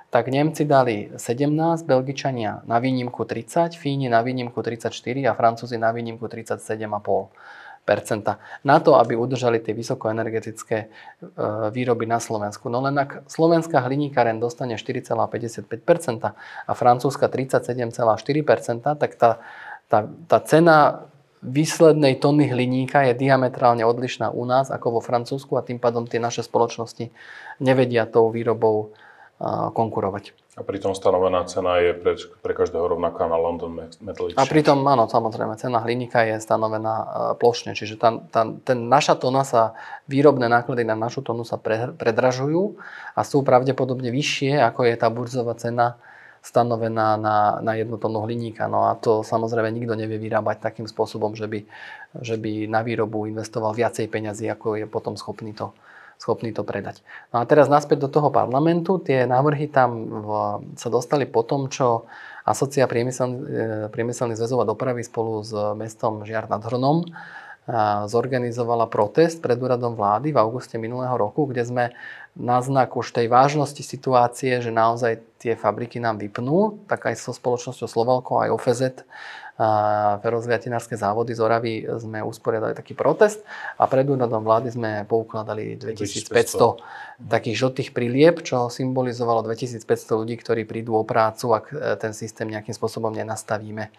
tak Nemci dali sedemnásť, Belgičania na výnimku tridsať, Fíni na výnimku tridsaťštyri a Francúzi na výnimku tridsaťsedem celá päť percenta. Na to, aby udržali tie vysokoenergetické výroby na Slovensku. No len ak slovenská hliníkareň dostane štyri celá päťdesiatpäť percenta a francúzska tridsaťsedem celá štyri percenta, tak tá, tá, tá cena výslednej tony hliníka je diametrálne odlišná u nás ako vo Francúzsku a tým pádom tie naše spoločnosti nevedia tou výrobou konkurovať. A pritom stanovená cena je pre, pre každého rovnaká na London Metal Exchange. A pritom, áno, samozrejme, cena hliníka je stanovená plošne, čiže tá, tá, ten, naša tona sa, výrobné náklady na našu tonu sa pre, predražujú a sú pravdepodobne vyššie, ako je tá burzová cena stanovená na, na jednu tonu hliníka. No a to samozrejme nikto nevie vyrábať takým spôsobom, že by, že by na výrobu investoval viacej peňazí, ako je potom schopný to schopný to predať. No a teraz naspäť do toho parlamentu. Tie návrhy tam v, sa dostali po tom, čo Asociácia priemyselných, priemyselných zväzov a dopravy spolu s mestom Žiar nad Hronom zorganizovala protest pred úradom vlády v auguste minulého roku, kde sme na znak už tej vážnosti situácie, že naozaj tie fabriky nám vypnú, tak aj so spoločnosťou Slovalko, aj O F Z, ferozliatinárske závody z Oravy sme usporiadali taký protest a pred úradom vlády sme poukladali dvetisícpäťsto takých žltých prilieb, čo symbolizovalo dvetisícpäťsto ľudí, ktorí prídu o prácu, ak ten systém nejakým spôsobom nenastavíme.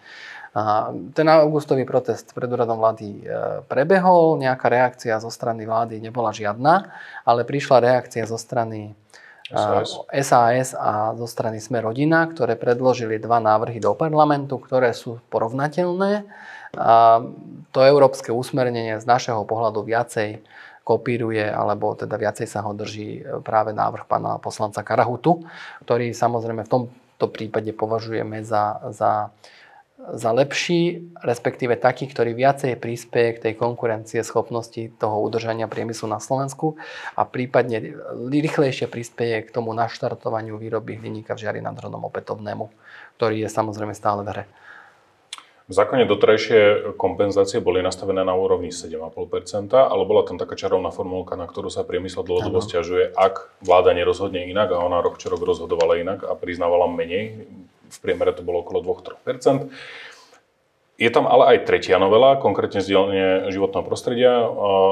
Ten augustový protest pred úradom vlády prebehol, nejaká reakcia zo strany vlády nebola žiadna, ale prišla reakcia zo strany es a es a zo strany Sme rodina, ktoré predložili dva návrhy do parlamentu, ktoré sú porovnateľné. A to európske usmernenie z našeho pohľadu viacej kopíruje, alebo teda viacej sa ho drží práve návrh pána poslanca Karahutu, ktorý samozrejme v tomto prípade považujeme za, za za lepší, respektíve taký, ktorý viacej prispieje k tej konkurencie schopnosti toho udržania priemyslu na Slovensku a prípadne rýchlejšie prispieje k tomu naštartovaniu výroby hliníka v Žiari nad Hronom opätovnému, ktorý je samozrejme stále v hre. V zákone doterajšie kompenzácie boli nastavené na úrovni sedem celá päť percenta, ale bola tam taká čarovná formulka, na ktorú sa priemysel dlhodobo sťažuje, ak vláda nerozhodne inak, a ona rok čo rok rozhodovala inak a priznávala menej. V priemere to bolo okolo dva až tri percentá. Je tam ale aj tretia novela, konkrétne z dielne životného prostredia,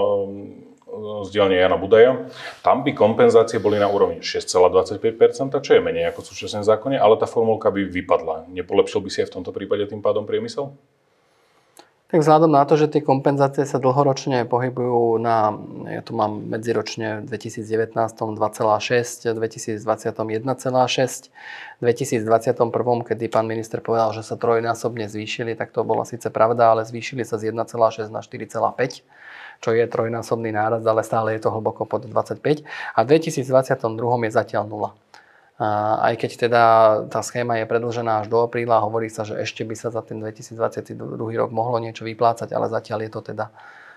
z dielne Jana Budaja. Tam by kompenzácie boli na úrovni šesť celá dvadsaťpäť percenta, čo je menej ako v súčasnom zákone, ale tá formulka by vypadla. Nepolepšil by si aj v tomto prípade tým pádom priemysel? Tak vzhľadom na to, že tie kompenzácie sa dlhoročne pohybujú na, ja tu mám medziročne v dvetisícdevätnásť dva celá šesť, dvetisícdvadsať jeden celá šesť, dvetisícdvadsaťjeden, kedy pán minister povedal, že sa trojnásobne zvýšili, tak to bola síce pravda, ale zvýšili sa z jeden celá šesť na štyri celá päť, čo je trojnásobný nárast, ale stále je to hlboko pod dvadsaťpäť. A v dvetisícdvadsaťdva je zatiaľ nula. A aj keď teda tá schéma je predĺžená až do apríla, hovorí sa, že ešte by sa za ten dvetisícdvadsaťdva rok mohlo niečo vyplácať, ale zatiaľ je to teda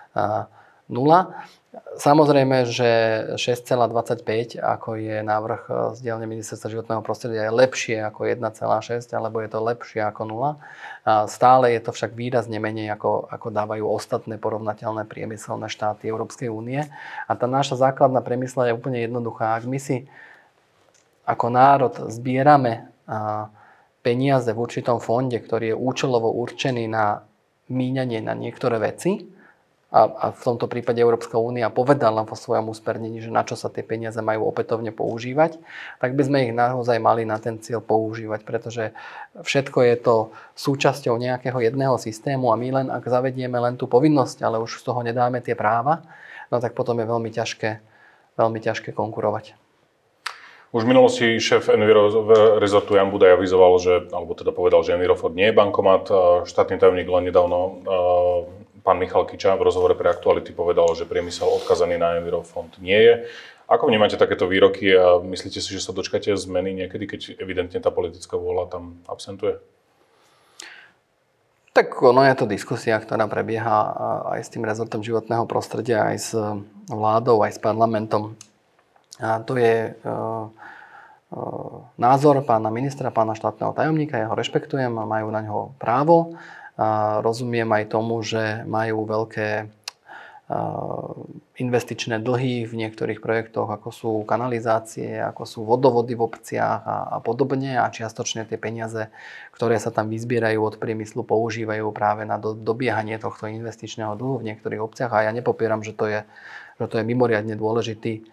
nula. Samozrejme, že šesť celá dvadsaťpäť, ako je návrh z dielne Ministerstva životného prostredia, je lepšie ako jeden celá šesť, alebo je to lepšie ako nula. Stále je to však výrazne menej, ako, ako dávajú ostatné porovnateľné priemyselné štáty Európskej únie. A tá naša základná premysla je úplne jednoduchá. Ak my si ako národ zbierame peniaze v určitom fonde, ktorý je účelovo určený na míňanie na niektoré veci, a, a v tomto prípade Európska únia povedala vo svojom usmernení, že na čo sa tie peniaze majú opätovne používať, tak by sme ich naozaj mali na ten cieľ používať, pretože všetko je to súčasťou nejakého jedného systému a my len, ak zavedieme len tú povinnosť, ale už z toho nedáme tie práva, no tak potom je veľmi ťažké, veľmi ťažké konkurovať. Už v minulosti šéf Enviro rezortu Jan Budaj avizoval, že, alebo teda povedal, že Envirofond nie je bankomat. Štátny tajomník len nedávno, pán Michal Kiča, v rozhovore pre Aktuality povedal, že priemysel odkazaný na Envirofond nie je. Ako vnímate takéto výroky a myslíte si, že sa dočkáte zmeny niekedy, keď evidentne tá politická vôľa tam absentuje? Tak ono je to diskusia, ktorá prebieha aj s tým rezortom životného prostredia, aj s vládou, aj s parlamentom. A to je uh, uh, názor pána ministra, pána štátneho tajomníka, ja ho rešpektujem a majú na ňo právo. A rozumiem aj tomu, že majú veľké uh, investičné dlhy v niektorých projektoch, ako sú kanalizácie, ako sú vodovody v obciach a, a podobne a čiastočne tie peniaze, ktoré sa tam vyzbierajú od priemyslu, používajú práve na do, dobiehanie tohto investičného dlhu v niektorých obciach a ja nepopieram, že to je, že to je mimoriadne dôležitý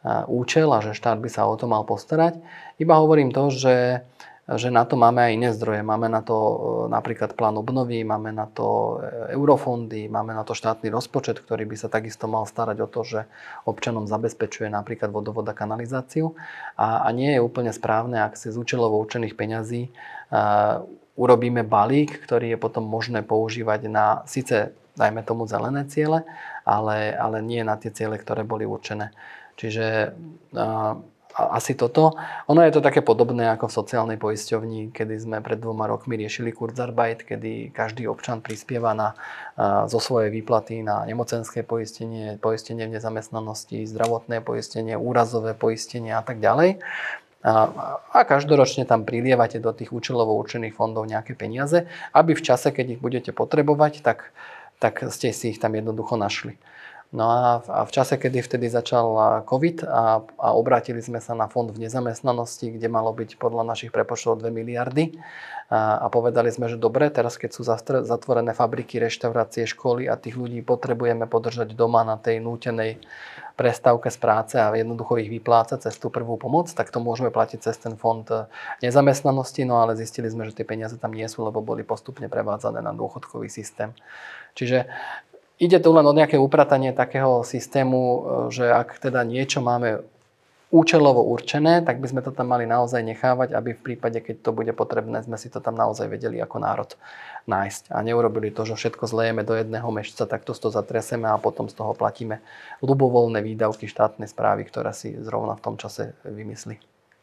účel a že štát by sa o to mal postarať. Iba hovorím to, že že na to máme aj iné zdroje. Máme na to napríklad plán obnovy, máme na to eurofondy, máme na to štátny rozpočet, ktorý by sa takisto mal starať o to, že občanom zabezpečuje napríklad vodovod a kanalizáciu. A, a nie je úplne správne, ak si z účelovo určených peňazí uh, urobíme balík, ktorý je potom možné používať na, síce dajme tomu zelené ciele, ale, ale nie na tie ciele, ktoré boli určené. Čiže uh, asi toto. Ono je to také podobné ako v sociálnej poisťovni, kedy sme pred dvoma rokmi riešili Kurzarbeit, kedy každý občan prispieva na, zo svojej výplaty na nemocenské poistenie, poistenie v nezamestnanosti, zdravotné poistenie, úrazové poistenie a tak ďalej. A, a každoročne tam prilievate do tých účelovo určených fondov nejaké peniaze, aby v čase, keď ich budete potrebovať, tak, tak ste si ich tam jednoducho našli. No a v čase, kedy vtedy začal COVID a, a obrátili sme sa na fond v nezamestnanosti, kde malo byť podľa našich prepočtov dve miliardy a, a povedali sme, že dobre, teraz keď sú zatvorené fabriky, reštaurácie, školy a tých ľudí potrebujeme podržať doma na tej nútenej prestávke z práce a jednoducho ich vyplácať cez tú prvú pomoc, tak to môžeme platiť cez ten fond nezamestnanosti, no ale zistili sme, že tie peniaze tam nie sú, lebo boli postupne prevádzané na dôchodkový systém. Čiže ide tu len o nejaké upratanie takého systému, že ak teda niečo máme účelovo určené, tak by sme to tam mali naozaj nechávať, aby v prípade, keď to bude potrebné, sme si to tam naozaj vedeli ako národ nájsť. A neurobili to, že všetko zlejeme do jedného mešca, takto to zatriaseme a potom z toho platíme ľubovoľné výdavky štátnej správy, ktorá si zrovna v tom čase vymyslí.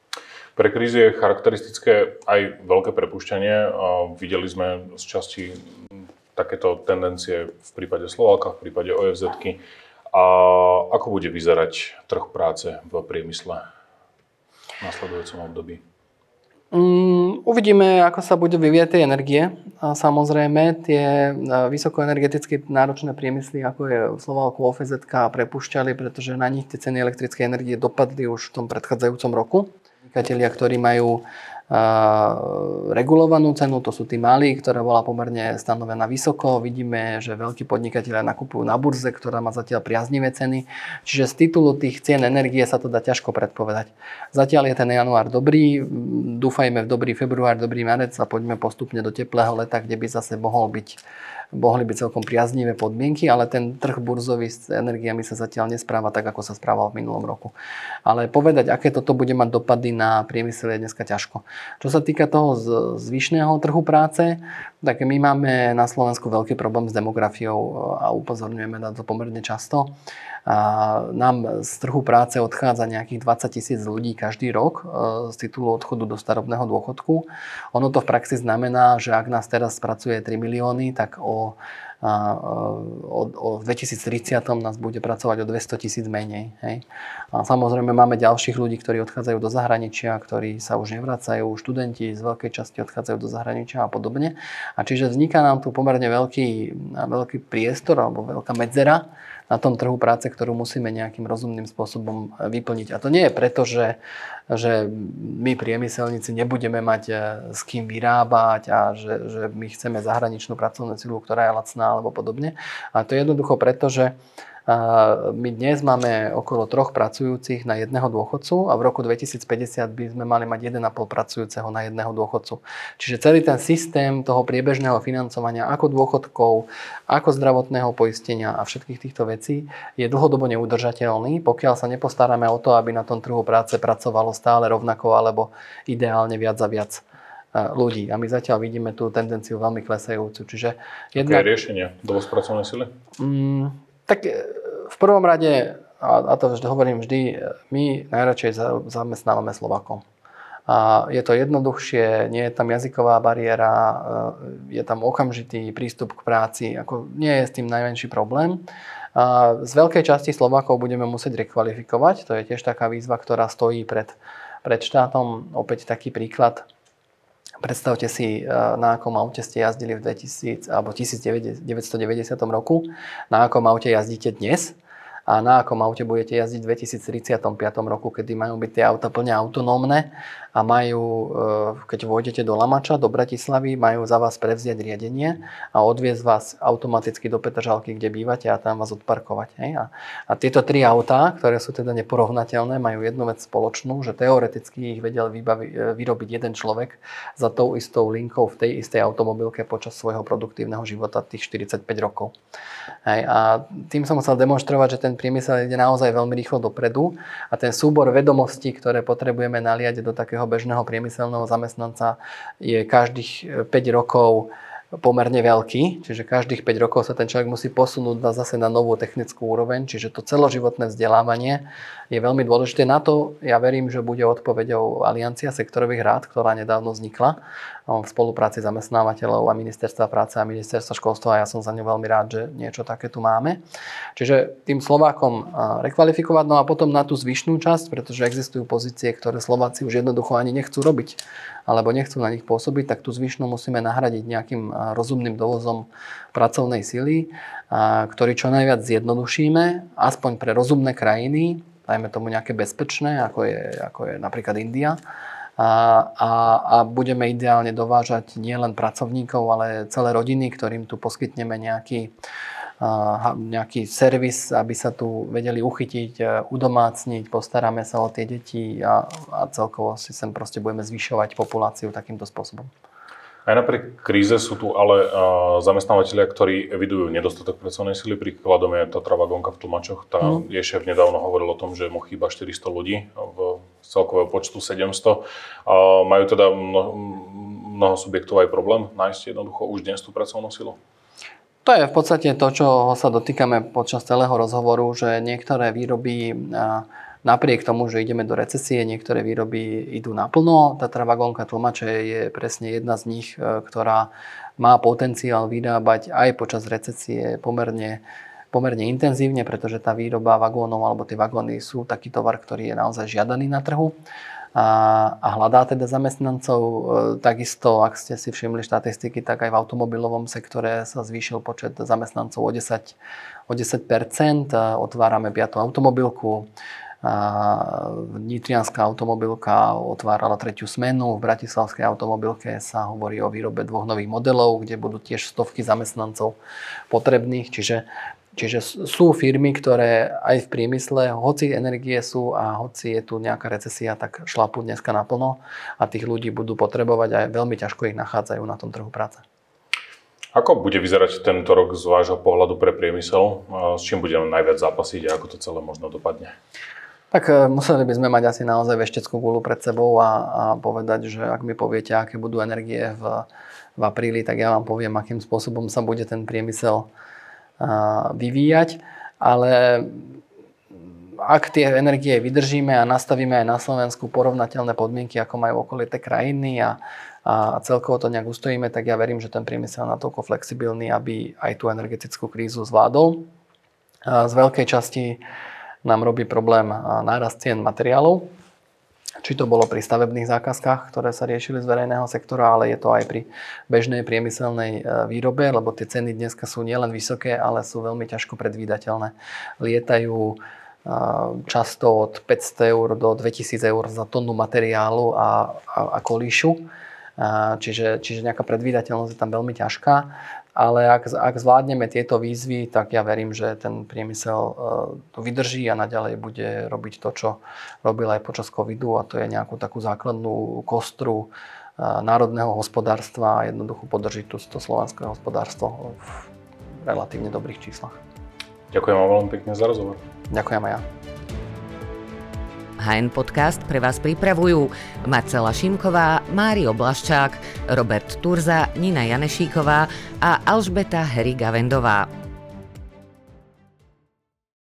Pre krízy je charakteristické aj veľké prepúšťanie. Videli sme z časti takéto tendencie v prípade Slováka, v prípade ó ef zet-ky. A ako bude vyzerať trh práce v priemysle v nasledujúcom období? Um, uvidíme, ako sa budú vyvíjať tie energie. A samozrejme, tie vysokoenergeticky náročné priemysly, ako je Slováko, ó ef zet-ka, prepúšťali, pretože na nich tie ceny elektrickej energie dopadli už v tom predchádzajúcom roku. Podnikatelia, ktorí majú regulovanú cenu, to sú tí malí, ktorá bola pomerne stanovená vysoko. Vidíme, že veľkí podnikatelia nakupujú na burze, ktorá má zatiaľ priaznivé ceny. Čiže z titulu tých cien energie sa to dá ťažko predpovedať. Zatiaľ je ten január dobrý, dúfajme v dobrý február, dobrý marec a poďme postupne do teplého leta, kde by zase mohol byť mohli byť celkom priaznivé podmienky, ale ten trh burzový s energiami sa zatiaľ nespráva tak, ako sa správal v minulom roku. Ale povedať, aké toto bude mať dopady na priemysel, je dneska ťažko. Čo sa týka toho zvyšného trhu práce, tak my máme na Slovensku veľký problém s demografiou a upozorňujeme na to pomerne často. A nám z trhu práce odchádza nejakých dvadsať tisíc ľudí každý rok z titulu odchodu do starobného dôchodku. Ono to v praxi znamená, že ak nás teraz pracuje tri milióny, tak o, o, o dvetisíctridsať nás bude pracovať o dvesto tisíc menej. Hej. A samozrejme máme ďalších ľudí, ktorí odchádzajú do zahraničia, ktorí sa už nevracajú, študenti z veľkej časti odchádzajú do zahraničia a podobne. A čiže vzniká nám tu pomerne veľký, veľký priestor alebo veľká medzera na tom trhu práce, ktorú musíme nejakým rozumným spôsobom vyplniť. A to nie je preto, že, že my priemyselníci nebudeme mať s kým vyrábať a že, že my chceme zahraničnú pracovnú silu, ktorá je lacná alebo podobne. A to je jednoducho preto, že my dnes máme okolo troch pracujúcich na jedného dôchodcu a v roku dvetisícpäťdesiat by sme mali mať jeden a pol pracujúceho na jedného dôchodcu. Čiže celý ten systém toho priebežného financovania ako dôchodkov, ako zdravotného poistenia a všetkých týchto vecí je dlhodobo neudržateľný, pokiaľ sa nepostaráme o to, aby na tom trhu práce pracovalo stále rovnako alebo ideálne viac a viac ľudí. A my zatiaľ vidíme tú tendenciu veľmi klesajúcu. Čiže jedna... Aké je riešenie? Dovoz pracovnej sily? Mm, Tak v prvom rade, a to vždy hovorím vždy, my najradšej zamestnávame Slovákov. A je to jednoduchšie, nie je tam jazyková bariéra, je tam okamžitý prístup k práci, ako nie je s tým najmenší problém. A z veľkej časti Slovákov budeme musieť rekvalifikovať, to je tiež taká výzva, ktorá stojí pred, pred štátom. Opäť taký príklad. Predstavte si, na akom aute ste jazdili v dvetisíc alebo devätnásťstodeväťdesiatom roku, na akom aute jazdíte dnes a na akom aute budete jazdiť v dvetisíctridsaťpäť roku, kedy majú byť tie auta plne autonómne a majú, keď vôjdete do Lamača, do Bratislavy, majú za vás prevziať riadenie a odviezť vás automaticky do Petržalky, kde bývate a tam vás odparkovať. Hej? A, a tieto tri autá, ktoré sú teda neporovnateľné, majú jednu vec spoločnú, že teoreticky ich vedel vybavi, vyrobiť jeden človek za tou istou linkou v tej istej automobilke počas svojho produktívneho života tých štyridsaťpäť rokov. Hej? A tým som chcel demonštrovať, že ten priemysel ide naozaj veľmi rýchlo dopredu a ten súbor vedomostí, ktoré potrebujeme naliať do takého bežného priemyselného zamestnanca, je každých päť rokov pomerne veľký, čiže každých päť rokov sa ten človek musí posunúť na, zase na novú technickú úroveň, čiže to celoživotné vzdelávanie je veľmi dôležité. Na to ja verím, že bude odpoveďou Aliancia sektorových rád, ktorá nedávno vznikla v spolupráci zamestnávateľov a Ministerstva práce a Ministerstva školstva a ja som za ňu veľmi rád, že niečo také tu máme. Čiže tým Slovákom rekvalifikovať, no a potom na tú zvyšnú časť, pretože existujú pozície, ktoré Slováci už jednoducho ani nechcú robiť alebo nechcú na nich pôsobiť, tak tú zvyšnú musíme nahradiť nejakým rozumným dovozom pracovnej sily, ktorý čo najviac zjednodušíme, aspoň pre rozumné krajiny, dajme tomu nejaké bezpečné, ako je, ako je napríklad India. A, a, a budeme ideálne dovážať nielen pracovníkov, ale celé rodiny, ktorým tu poskytneme nejaký, a, nejaký servis, aby sa tu vedeli uchytiť, udomácniť, postaráme sa o tie deti a, a celkovo si sem proste budeme zvyšovať populáciu takýmto spôsobom. Aj napriek kríze sú tu ale uh, zamestnávateľia, ktorí evidujú nedostatok pracovnej sily. Príkladom je Tatra Vagónka v Tlmačoch. Tá mm. jej šéf nedávno hovoril o tom, že mu chýba štyristo ľudí v celkového počtu sedemsto. Uh, majú teda mnoho, mnoho subjektov aj problém nájsť jednoducho už dnes tú pracovnú silu? To je v podstate to, čo sa dotýkame počas celého rozhovoru, že niektoré výroby uh, napriek tomu, že ideme do recesie, niektoré výroby idú naplno. Tatra Vagónka Tlmače je presne jedna z nich, ktorá má potenciál vyrábať aj počas recesie pomerne, pomerne intenzívne, pretože tá výroba vagónov alebo tie vagóny sú taký tovar, ktorý je naozaj žiadaný na trhu a, a hľadá teda zamestnancov. Takisto, ak ste si všimli štatistiky, tak aj v automobilovom sektore sa zvýšil počet zamestnancov o desať, o desať percent. Otvárame piatu automobilku. Nitrianska automobilka otvárala tretiu smenu, v bratislavskej automobilke sa hovorí o výrobe dvoch nových modelov, kde budú tiež stovky zamestnancov potrebných, čiže, čiže sú firmy, ktoré aj v priemysle, hoci energie sú a hoci je tu nejaká recesia, tak šlapú dneska naplno a tých ľudí budú potrebovať a veľmi ťažko ich nachádzajú na tom trhu práce. Ako bude vyzerať tento rok z vášho pohľadu pre priemysel? S čím budeme najviac zápasiť a ako to celé možno dopadne? Tak museli by sme mať asi naozaj vešteckú guľu pred sebou a, a povedať, že ak mi poviete, aké budú energie v, v apríli, tak ja vám poviem, akým spôsobom sa bude ten priemysel a, vyvíjať. Ale ak tie energie vydržíme a nastavíme aj na Slovensku porovnateľné podmienky, ako majú okolité krajiny a, a celkovo to nejak ustojíme, tak ja verím, že ten priemysel je natoľko flexibilný, aby aj tú energetickú krízu zvládol. A z veľkej časti nám robí problém nárast cien materiálov. Či to bolo pri stavebných zákazkách, ktoré sa riešili z verejného sektora, ale je to aj pri bežnej priemyselnej výrobe, lebo tie ceny dneska sú nielen vysoké, ale sú veľmi ťažko predvídateľné. Lietajú často od päťsto eur do dvetisíc eur za tonu materiálu a, a, a kolíšu. Čiže, čiže nejaká predvídateľnosť je tam veľmi ťažká. Ale ak, ak zvládneme tieto výzvy, tak ja verím, že ten priemysel to vydrží a naďalej bude robiť to, čo robil aj počas covidu, a to je nejakú takú základnú kostru národného hospodárstva a jednoducho podržiť to, to slovenské hospodárstvo v relatívne dobrých číslach. Ďakujem vám veľmi pekne za rozhovor. Ďakujem aj ja. há en Podcast pre vás pripravujú Marcela Šimková, Mário Blaščák, Robert Turza, Nina Janešíková a Alžbeta Heri-Gavendová.